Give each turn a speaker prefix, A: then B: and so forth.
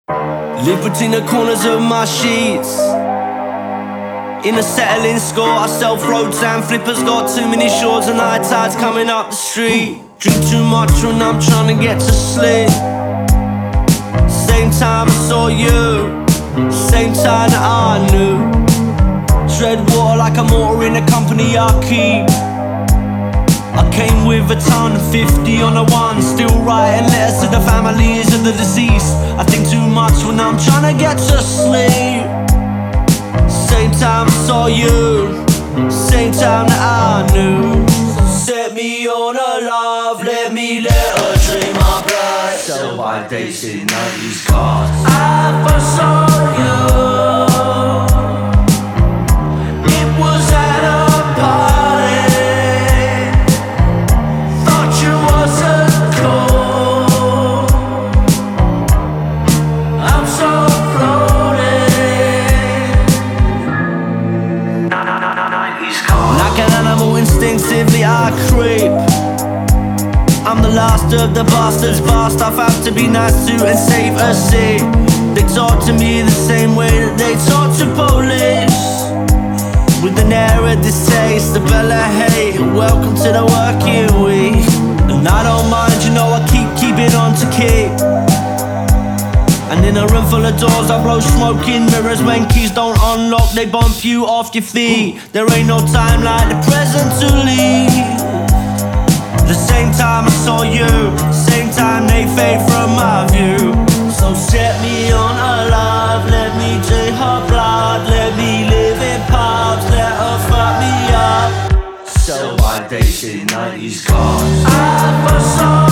A: Live between the corners of my sheets. In a settling score, I self-roads and flippers. Got too many shores and high tides coming up the street. Drink too much when I'm trying to get to sleep. Same time I saw you, same time that I knew. Tread water like a mortar in the company I keep. I came with a ton of 50 on a one, still writing letters to the families of the deceased. I think too much when I'm trying to get to sleep. Same time I saw you, same time that I knew. Set me on a love, let her drain my blood. Sell by dates in 90s cars. I first saw you. Instinctively I creep. I'm the last of the bastards, vast. I've had to be nice to and save a seat. They talk to me the same way that they talk to police, with an air of distaste, the bella hate. Welcome to the working week. And I don't mind, you know I keep it on to keep. And in a room full of doors I blow smoke in mirrors. When keys don't unlock, they bump you off your feet. There ain't no time like the present to leave. The same time I saw you, same time they fade from my view. So set me on alive, let me drink her blood. Let me live in pubs, let her fuck me up. Sell by dates in 90s cars. I first saw